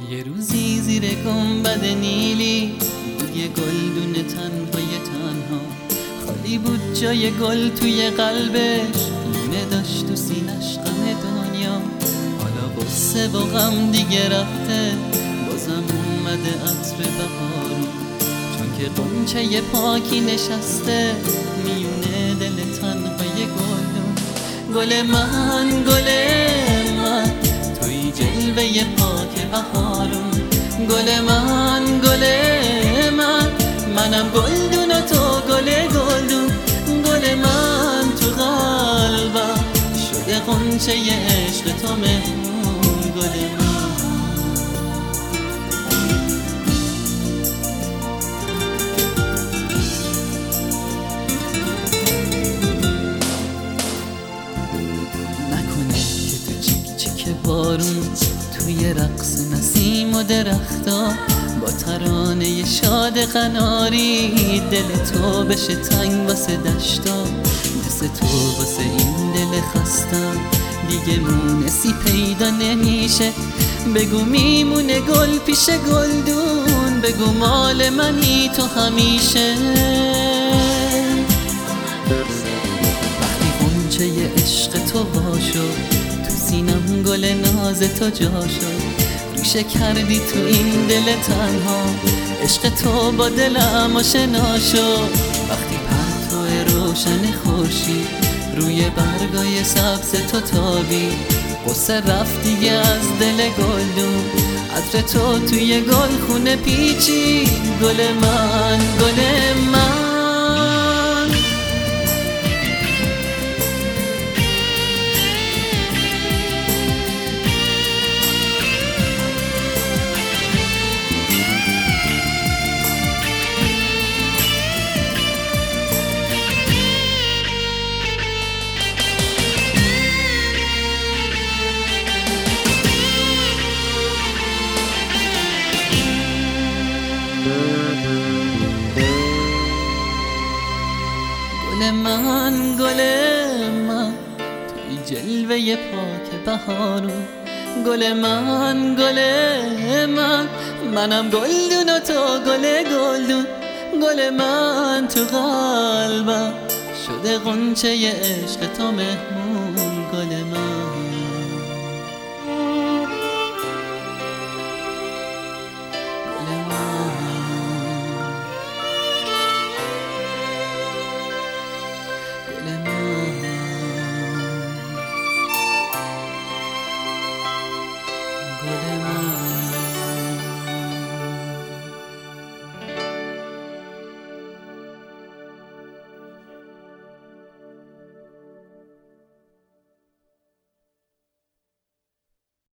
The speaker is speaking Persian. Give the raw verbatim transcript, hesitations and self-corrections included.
یه روزی زیر گنبد نیلی بود یه گلدون تنهای تنها، خالی بود جای گل توی قلبش، لونه داشت تو سینش غم دنیا. حالا غصه و غم دیگه رفته، بازم اومده عطر بهارون، چون که غنچه پاکی نشسته میونه دل تنهای گلدون. گل من گل من توی جلوه پاک بهارون، گل من گل من منم گلدون و تو گل گلدون. گل من تو قلبم شده غنچه عشق تو مهمون. گل من بارون توی رقص نسیم و درختا، با ترانه شاد قناری دل تو بشه تنگ واسه دشتا. مثل تو واسه این دل خستم دیگه مونسی پیدا نمیشه، بگو میمونه گل پیش گلدون، بگو مال منی تو همیشه. وقتی غنچه عشق تو باشو سینم گل ناز تو جا شد، ریشه کردی تو این دل تنها، عشق تو با دلم آشنا شد. وقتی پرتو روشن خورشید روی برگای سبز تو تابی، قصه رفت دیگه از دل گلدون، عطر تو توی گل خونه پیچی. گل من گل من گل من گل من توی جلوه پاک بهارون، گل من گل من منم گلدون و تو گل گلدون. گل من تو قلبم شده غنچه عشق تو مهمون. گل من گل من